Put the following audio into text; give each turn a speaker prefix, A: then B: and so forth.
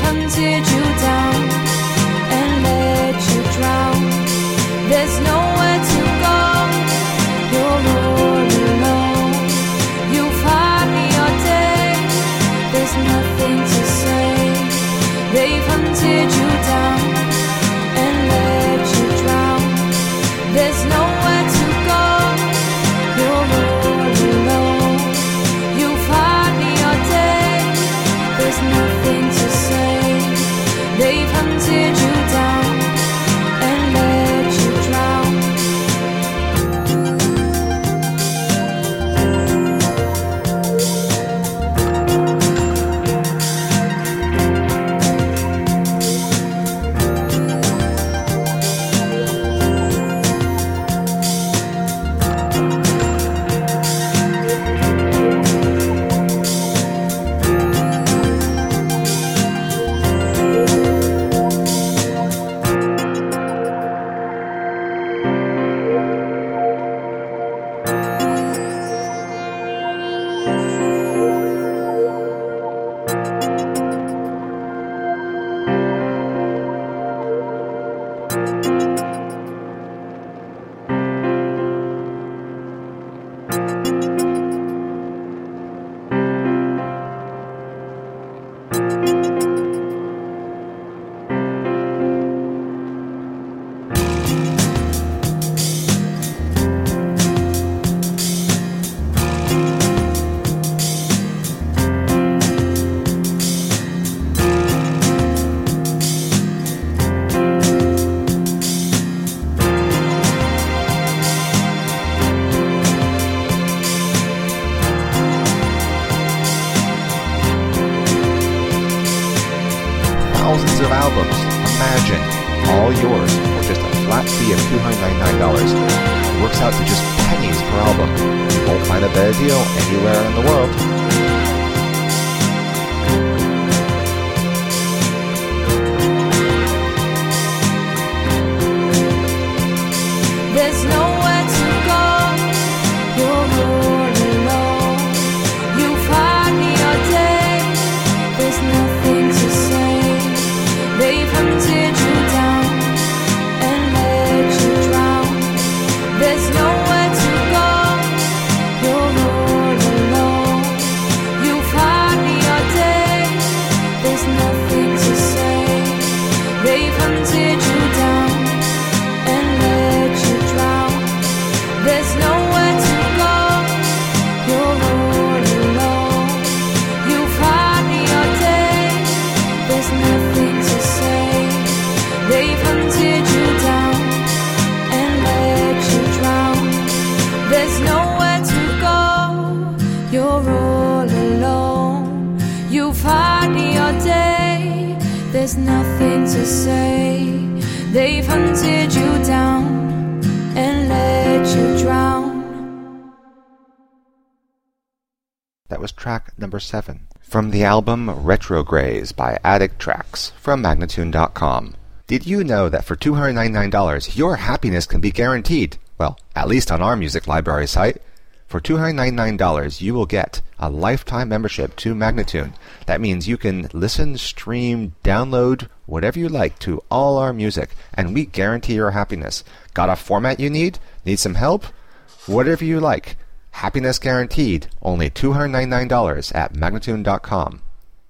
A: hunted you down and let you drown. There's nowhere to go, you're all alone. You've had your day, there's nothing to say. They've hunted you down and let you drown. There's nowhere to go, you're all alone. You've had your day, there's nothing to say. They've hunted you down and let you drown.
B: Thousands of albums, imagine, all yours for just a flat fee of $299. It works out to just pennies per album. You won't find a better deal anywhere in the world.
A: There's nowhere to go, you're all alone. You've had your day, there's nothing to say. They've hunted you down and let you drown. There's nowhere to go, you're all alone. You've had your day, there's nothing to say. They've hunted you down and let you drown. There's nowhere to go, you're all alone. You've had your day, there's nothing to say. They've hunted you down and let you drown. There's nowhere to go, you're all alone. You've had your day, there's nothing to say. They've hunted you down and let you drown.
B: That was track number 7 from the album Retrogrades by Addict Tracks from Magnatune.com. Did you know that for $299 your happiness can be guaranteed? Well, at least on our music library site. For $299 you will get a lifetime membership to Magnatune. That means you can listen, stream, download, whatever you like to all our music, and we guarantee your happiness. Got a format you need? Need some help? Whatever you like. Happiness guaranteed. Only $299 at Magnatune.com.